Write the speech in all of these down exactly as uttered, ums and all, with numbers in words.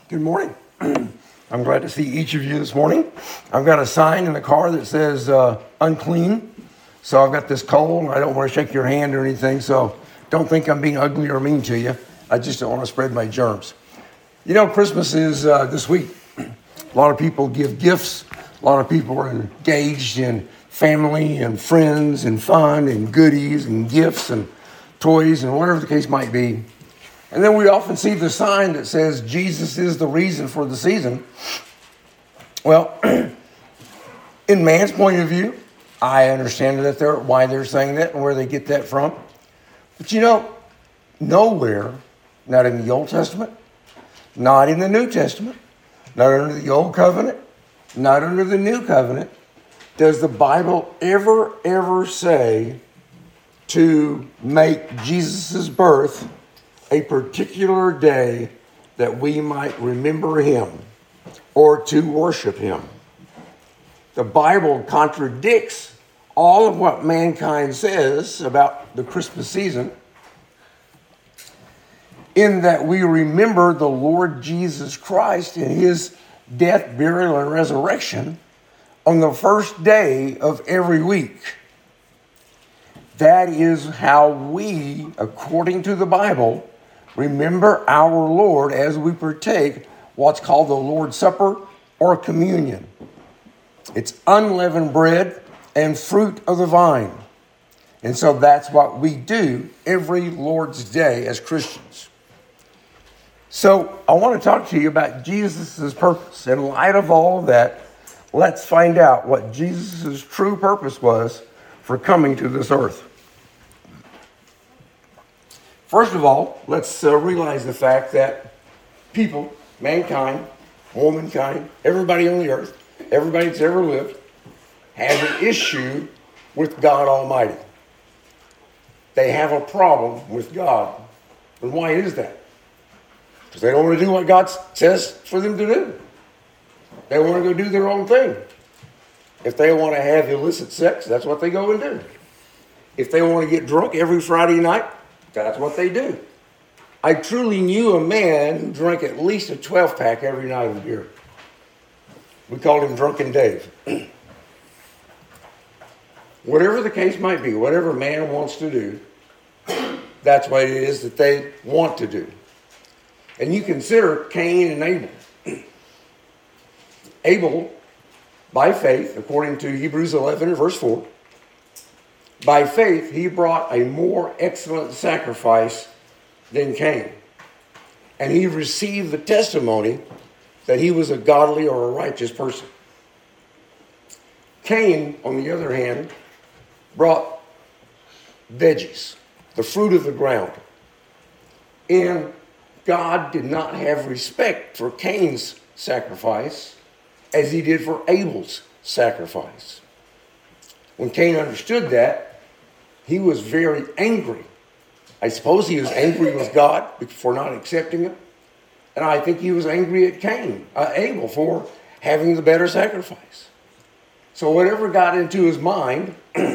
Good morning. I'm glad to see each of you this morning. I've got a sign in the car that says uh, unclean. So I've got this cold. I don't want to shake your hand or anything. So don't think I'm being ugly or mean to you. I just don't want to spread my germs. You know, Christmas is uh, this week. A lot of people give gifts. A lot of people are engaged in family and friends and fun and goodies and gifts and toys and whatever the case might be. And then we often see the sign that says Jesus is the reason for the season. Well, in man's point of view, I understand that they're, why they're saying that and where they get that from. But you know, nowhere, not in the Old Testament, not in the New Testament, not under the Old Covenant, not under the New Covenant, does the Bible ever, ever say to make Jesus' birth a particular day that we might remember him or to worship him. The Bible contradicts all of what mankind says about the Christmas season in that we remember the Lord Jesus Christ and his death, burial, and resurrection on the first day of every week. That is how we, according to the Bible, remember our Lord as we partake what's called the Lord's Supper or communion. It's unleavened bread and fruit of the vine. And so that's what we do every Lord's Day as Christians. So I want to talk to you about Jesus' purpose. In light of all of that, let's find out what Jesus' true purpose was for coming to this earth. First of all, let's uh, realize the fact that people, mankind, womankind, everybody on the earth, everybody that's ever lived, has an issue with God Almighty. They have a problem with God. And why is that? Because they don't want to do what God says for them to do. They want to go do their own thing. If they want to have illicit sex, that's what they go and do. If they want to get drunk every Friday night, that's what they do. I truly knew a man who drank at least a twelve-pack every night of beer. We called him Drunken Dave. Whatever the case might be, whatever man wants to do, that's what it is that they want to do. And you consider Cain and Abel. Abel, by faith, according to Hebrews eleven, verse four, by faith, he brought a more excellent sacrifice than Cain. And he received the testimony that he was a godly or a righteous person. Cain, on the other hand, brought veggies, the fruit of the ground. And God did not have respect for Cain's sacrifice as he did for Abel's sacrifice. When Cain understood that, he was very angry. I suppose he was angry with God for not accepting him. And I think he was angry at Cain, uh, Abel, for having the better sacrifice. So whatever got into his mind,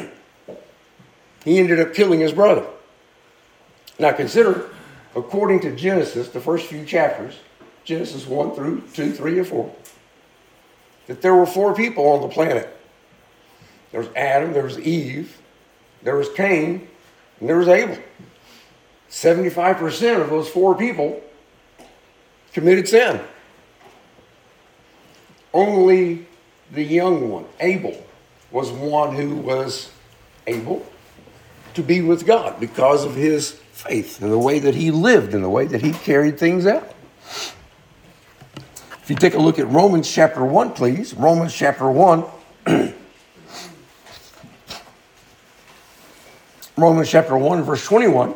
he ended up killing his brother. Now consider, according to Genesis, the first few chapters, Genesis one through two, three, and four, that there were four people on the planet. There was Adam, there was Eve, there was Cain, and there was Abel. seventy-five percent of those four people committed sin. Only the young one, Abel, was one who was able to be with God because of his faith and the way that he lived and the way that he carried things out. If you take a look at Romans chapter one, please. Romans chapter one. Romans chapter one, verse twenty-one.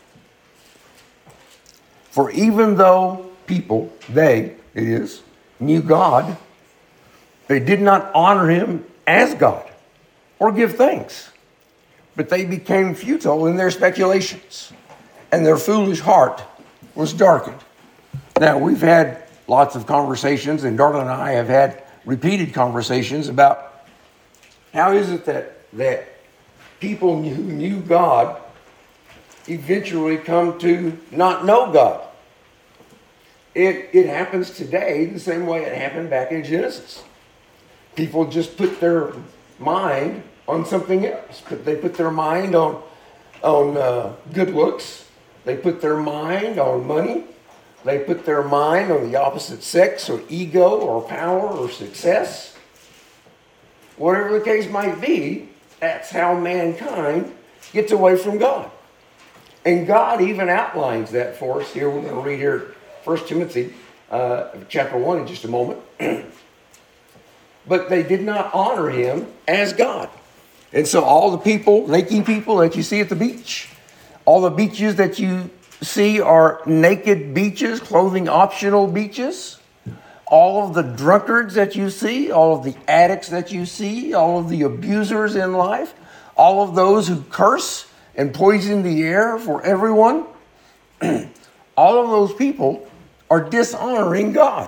For even though people, they, it is, knew God, they did not honor him as God or give thanks, but they became futile in their speculations, and their foolish heart was darkened. Now, we've had lots of conversations, and Darla and I have had repeated conversations about how is it that, that people who knew God eventually come to not know God. It, it happens today the same way it happened back in Genesis. People just put their mind on something else. But they put their mind on, on uh, good looks. They put their mind on money. They put their mind on the opposite sex or ego or power or success. Whatever the case might be, that's how mankind gets away from God. And God even outlines that for us. Here we're going to read here First Timothy uh, chapter one in just a moment. But they did not honor him as God. And so all the people, naked people that you see at the beach, all the beaches that you see are naked beaches, clothing optional beaches. All of the drunkards that you see, all of the addicts that you see, all of the abusers in life, all of those who curse and poison the air for everyone, all of those people are dishonoring God.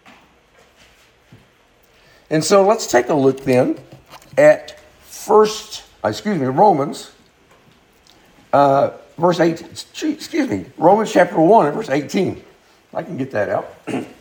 And so let's take a look then at first, excuse me, Romans, uh, verse eight. Excuse me, Romans chapter one and verse eighteen. I can get that out.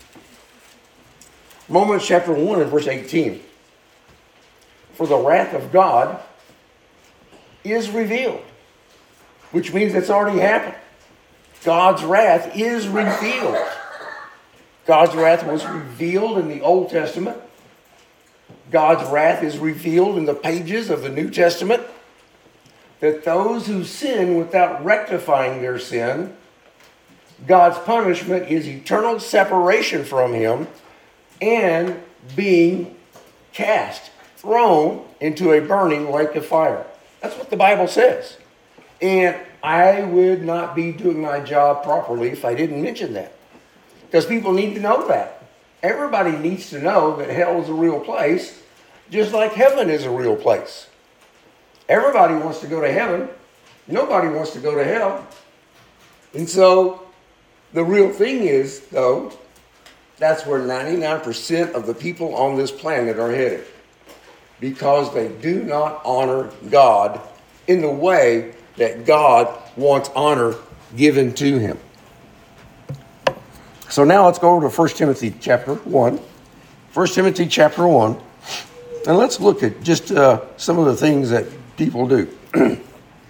Romans chapter one and verse eighteen. For the wrath of God is revealed, which means it's already happened. God's wrath is revealed. God's wrath was revealed in the Old Testament. God's wrath is revealed in the pages of the New Testament. That those who sin without rectifying their sin, God's punishment is eternal separation from him and being cast, thrown into a burning lake of fire. That's what the Bible says. And I would not be doing my job properly if I didn't mention that. Because people need to know that. Everybody needs to know that hell is a real place, just like heaven is a real place. Everybody wants to go to heaven. Nobody wants to go to hell. And so the real thing is, though, that's where ninety-nine percent of the people on this planet are headed. Because they do not honor God in the way that God wants honor given to him. So now let's go over to First Timothy chapter one. First Timothy chapter one. And let's look at just uh, some of the things that people do. Let's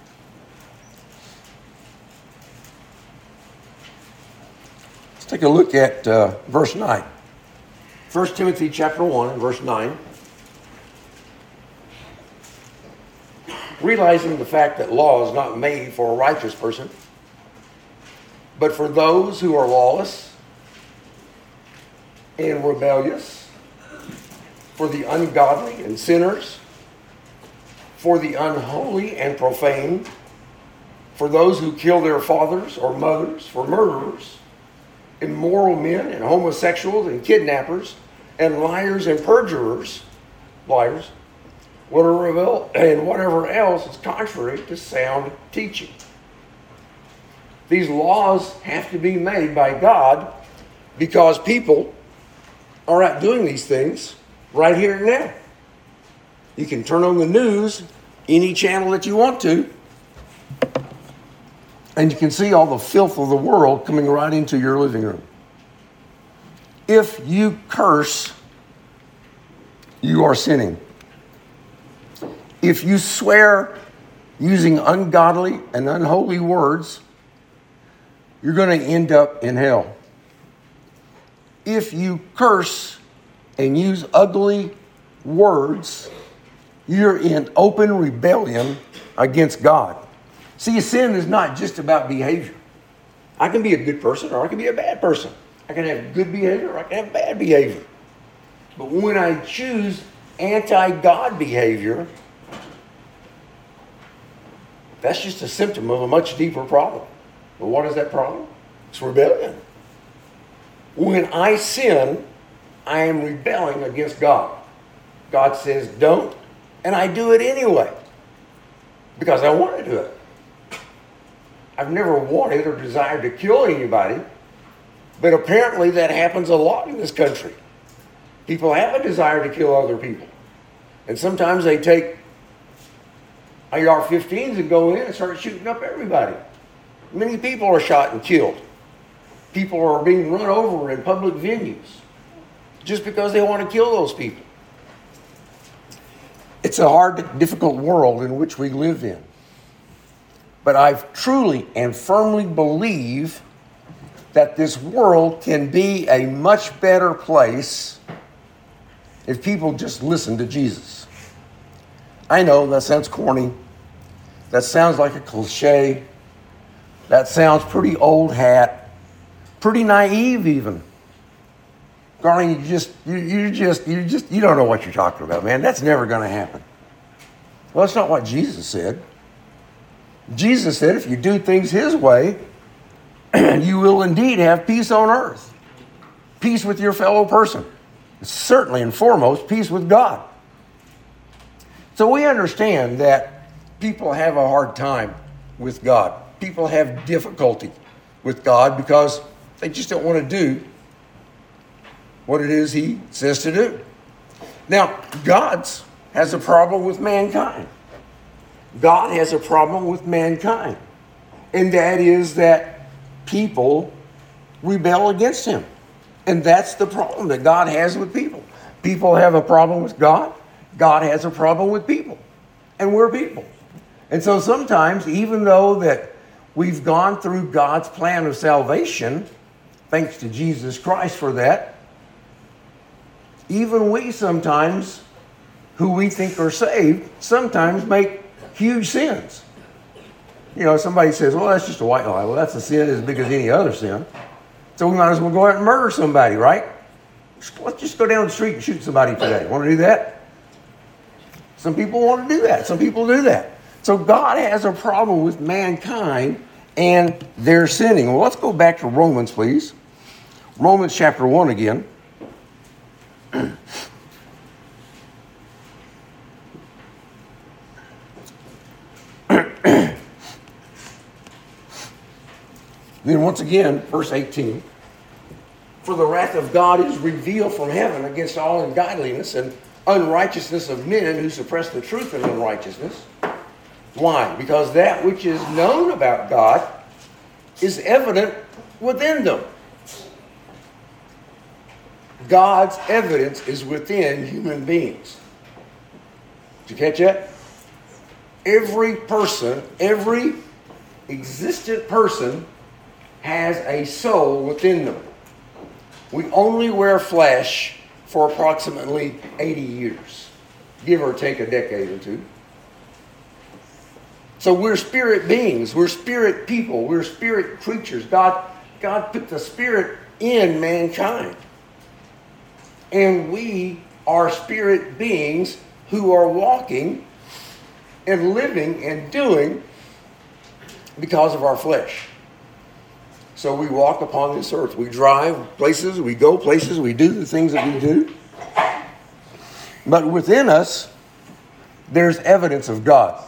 take a look at uh, verse nine. First Timothy chapter one and verse nine. Realizing the fact that law is not made for a righteous person, but for those who are lawless and rebellious, for the ungodly and sinners, for the unholy and profane, for those who kill their fathers or mothers, for murderers, immoral men and homosexuals and kidnappers and liars and perjurers, liars, whatever, and whatever else is contrary to sound teaching. These laws have to be made by God because people are out doing these things right here and now. You can turn on the news, any channel that you want to, and you can see all the filth of the world coming right into your living room. If you curse, you are sinning. If you swear using ungodly and unholy words, you're going to end up in hell. If you curse and use ugly words, you're in open rebellion against God. See, sin is not just about behavior. I can be a good person or I can be a bad person. I can have good behavior or I can have bad behavior. But when I choose anti-God behavior, that's just a symptom of a much deeper problem. But what is that problem? It's rebellion. When I sin, I am rebelling against God. God says don't, and I do it anyway because I want to do it. I've never wanted or desired to kill anybody, but apparently that happens a lot in this country. People have a desire to kill other people. And sometimes they take A R fifteens and go in and start shooting up everybody. Many people are shot and killed. People are being run over in public venues just because they want to kill those people. It's a hard, difficult world in which we live in. But I truly and firmly believe that this world can be a much better place if people just listen to Jesus. I know that sounds corny. That sounds like a cliche. That sounds pretty old hat, pretty naive even. Darling, you just, you, you just, you just, you don't know what you're talking about, man. That's never going to happen. Well, that's not what Jesus said. Jesus said if you do things his way, you will indeed have peace on earth. Peace with your fellow person. Certainly and foremost, peace with God. So we understand that people have a hard time with God. People have difficulty with God because they just don't want to do what it is he says to do. Now, God has a problem with mankind. God has a problem with mankind. And that is that people rebel against him. And that's the problem that God has with people. People have a problem with God. God has a problem with people. And we're people. And so sometimes, even though that we've gone through God's plan of salvation, thanks to Jesus Christ for that, even we sometimes, who we think are saved, sometimes make huge sins. You know, somebody says, well, that's just a white lie. Well, that's a sin as big as any other sin. So we might as well go out and murder somebody, right? Let's just go down the street and shoot somebody today. Want to do that? Some people want to do that. Some people do that. So God has a problem with mankind and their sinning. Well, let's go back to Romans, please. Romans chapter one again. Then once again, verse eighteen. For the wrath of God is revealed from heaven against all ungodliness and unrighteousness of men who suppress the truth in unrighteousness. Why? Because that which is known about God is evident within them. God's evidence is within human beings. Did you catch that? Every person, every existent person has a soul within them. We only wear flesh for approximately eighty years, give or take a decade or two. So we're spirit beings, we're spirit people, we're spirit creatures. God, God put the spirit in mankind. And we are spirit beings who are walking and living and doing because of our flesh. So we walk upon this earth. We drive places, we go places, we do the things that we do. But within us, there's evidence of God.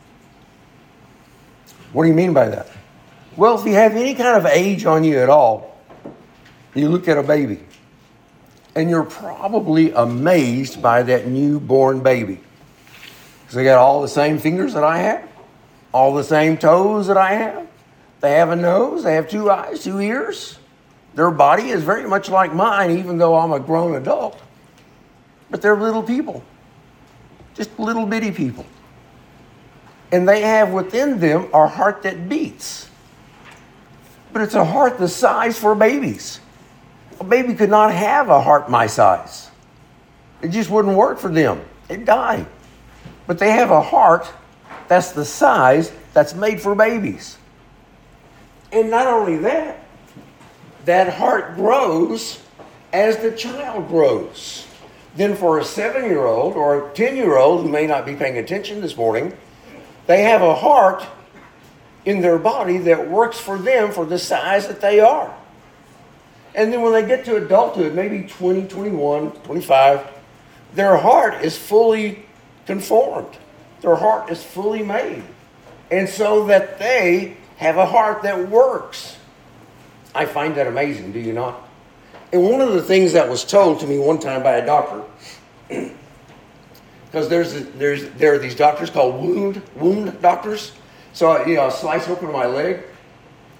What do you mean by that? Well, if you have any kind of age on you at all, you look at a baby, and you're probably amazed by that newborn baby. Because they got all the same fingers that I have, all the same toes that I have. They have a nose, they have two eyes, two ears. Their body is very much like mine, even though I'm a grown adult. But they're little people, just little bitty people. And they have within them a heart that beats. But it's a heart the size for babies. A baby could not have a heart my size. It just wouldn't work for them. They'd die. But they have a heart that's the size that's made for babies. And not only that, that heart grows as the child grows. Then for a seven-year-old or a ten-year-old who may not be paying attention this morning, they have a heart in their body that works for them for the size that they are. And then when they get to adulthood, maybe twenty, twenty-one, twenty-five, their heart is fully conformed. Their heart is fully made. And so that they have a heart that works. I find that amazing, do you not? And one of the things that was told to me one time by a doctor, because there's there's there are these doctors called wound wound doctors. So you know, I slice open my leg,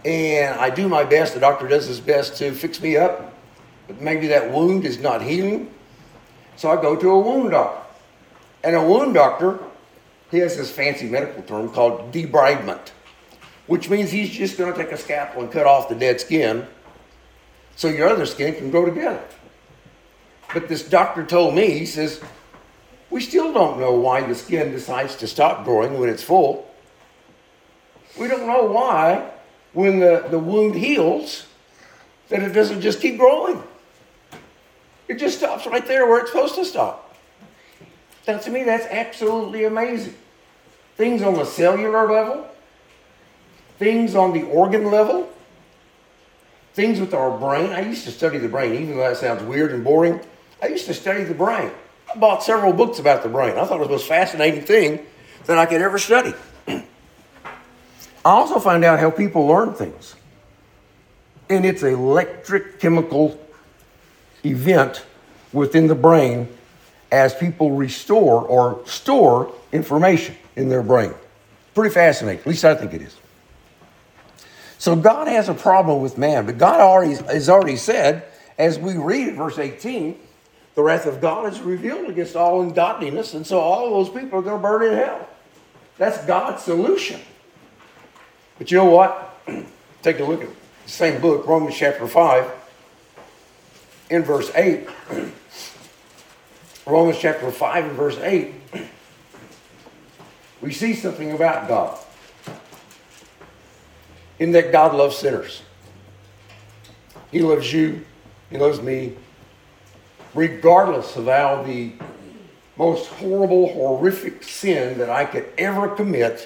and I do my best. The doctor does his best to fix me up, but maybe that wound is not healing. So I go to a wound doctor. And a wound doctor, he has this fancy medical term called debridement, which means he's just going to take a scalpel and cut off the dead skin so your other skin can grow together. But this doctor told me, he says, we still don't know why the skin decides to stop growing when it's full. We don't know why, when the, the wound heals, that it doesn't just keep growing. It just stops right there where it's supposed to stop. Now, to me, that's absolutely amazing. Things on the cellular level, things on the organ level, things with our brain. I used to study the brain, even though that sounds weird and boring. I used to study the brain. I bought several books about the brain. I thought it was the most fascinating thing that I could ever study. I also find out how people learn things. And it's an electric chemical event within the brain as people restore or store information in their brain. Pretty fascinating. At least I think it is. So God has a problem with man, but God already has already said, as we read in verse eighteen, the wrath of God is revealed against all ungodliness, and so all of those people are going to burn in hell. That's God's solution. But you know what? Take a look at the same book, Romans chapter five, in verse eight. Romans chapter five and verse eight. We see something about God. In that God loves sinners. He loves you. He loves me. Regardless of how the most horrible, horrific sin that I could ever commit,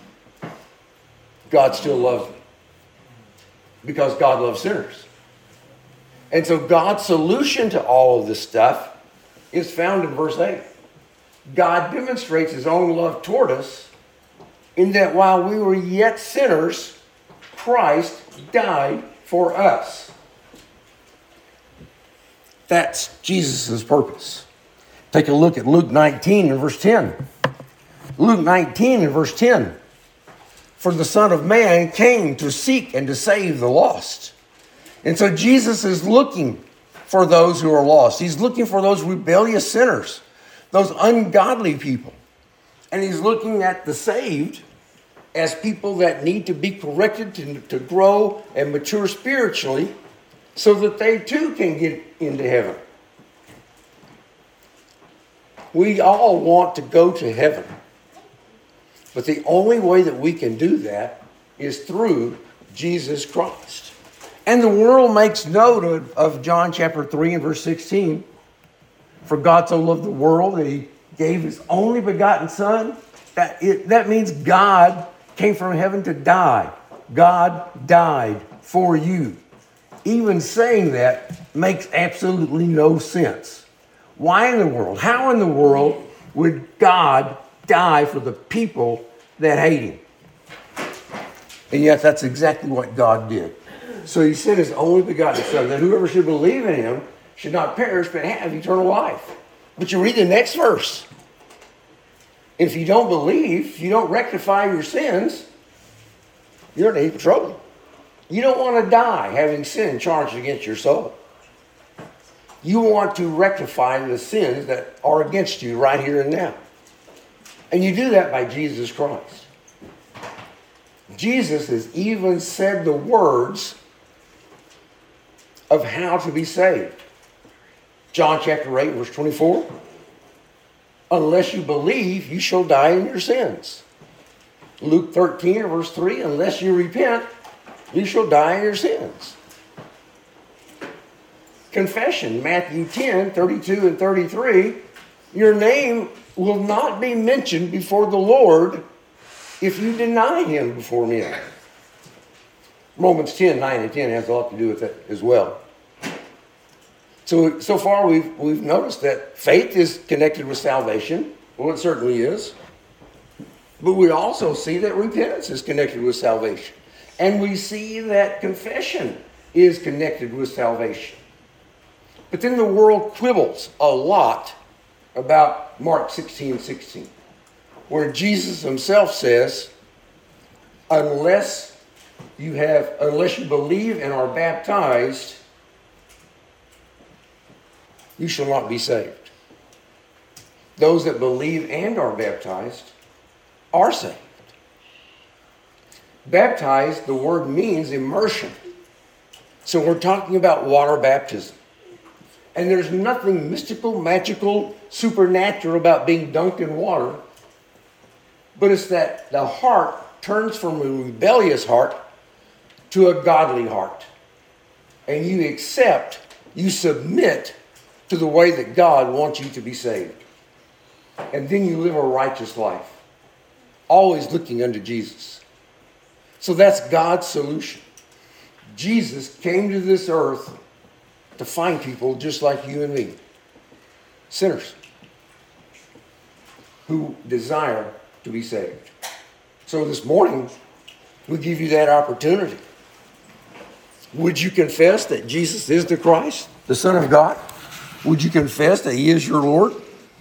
God still loves me. Because God loves sinners. And so God's solution to all of this stuff is found in verse eight. God demonstrates his own love toward us in that while we were yet sinners, Christ died for us. That's Jesus' purpose. Take a look at Luke nineteen and verse ten. Luke nineteen and verse ten. For the Son of Man came to seek and to save the lost. And so Jesus is looking for those who are lost. He's looking for those rebellious sinners, those ungodly people. And he's looking at the saved as people that need to be corrected to, to grow and mature spiritually so that they too can get into heaven. We all want to go to heaven. But the only way that we can do that is through Jesus Christ. And the world makes note of, of John chapter three and verse sixteen. For God so loved the world that he gave his only begotten Son. That, it, that means God came from heaven to die. God died for you. Even saying that makes absolutely no sense. Why in the world? How in the world would God die for the people that hate him? And yet that's exactly what God did. So he sent his only begotten Son, that whoever should believe in him should not perish but have eternal life. But you read the next verse. If you don't believe, if you don't rectify your sins, you're in deep trouble. You don't want to die having sin charged against your soul. You want to rectify the sins that are against you right here and now. And you do that by Jesus Christ. Jesus has even said the words of how to be saved. John chapter eight, verse twenty-four. Unless you believe, you shall die in your sins. Luke thirteen, verse three. Unless you repent, you shall die in your sins. Confession, Matthew ten, thirty-two and thirty-three. Your name will not be mentioned before the Lord if you deny him before men. Romans ten, nine and ten has a lot to do with that as well. So, so far we've, we've noticed that faith is connected with salvation. Well, it certainly is. But we also see that repentance is connected with salvation. And we see that confession is connected with salvation. But then the world quibbles a lot about Mark sixteen sixteen, where Jesus himself says, unless You have, unless you believe and are baptized, you shall not be saved. Those that believe and are baptized are saved. Baptized, the word means immersion. So we're talking about water baptism. And there's nothing mystical, magical, supernatural about being dunked in water. But it's that the heart turns from a rebellious heart to a godly heart. And you accept, you submit to the way that God wants you to be saved. And then you live a righteous life, always looking unto Jesus. So that's God's solution. Jesus came to this earth to find people just like you and me, sinners, who desire to be saved. So this morning, we give you that opportunity. Would you confess that Jesus is the Christ, the Son of God? Would you confess that He is your Lord?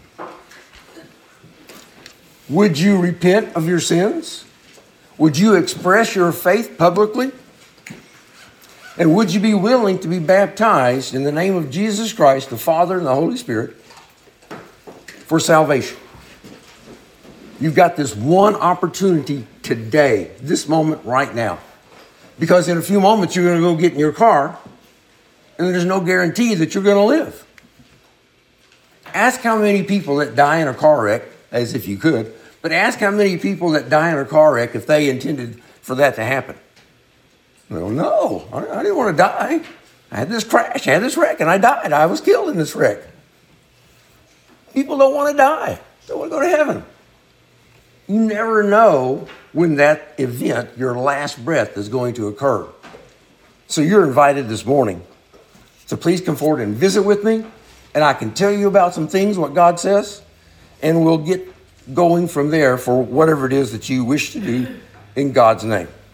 Would you repent of your sins? Would you express your faith publicly? And would you be willing to be baptized in the name of Jesus Christ, the Father and the Holy Spirit, for salvation? You've got this one opportunity today, this moment right now. Because in a few moments you're going to go get in your car, and there's no guarantee that you're going to live. Ask how many people that die in a car wreck, as if you could, but ask how many people that die in a car wreck if they intended for that to happen. Well, no, I, I didn't want to die. I had this crash, I had this wreck, and I died. I was killed in this wreck. People don't want to die. They want to go to heaven. You never know when that event, your last breath, is going to occur. So you're invited this morning. So please come forward and visit with me, and I can tell you about some things, what God says, and we'll get going from there for whatever it is that you wish to do in God's name.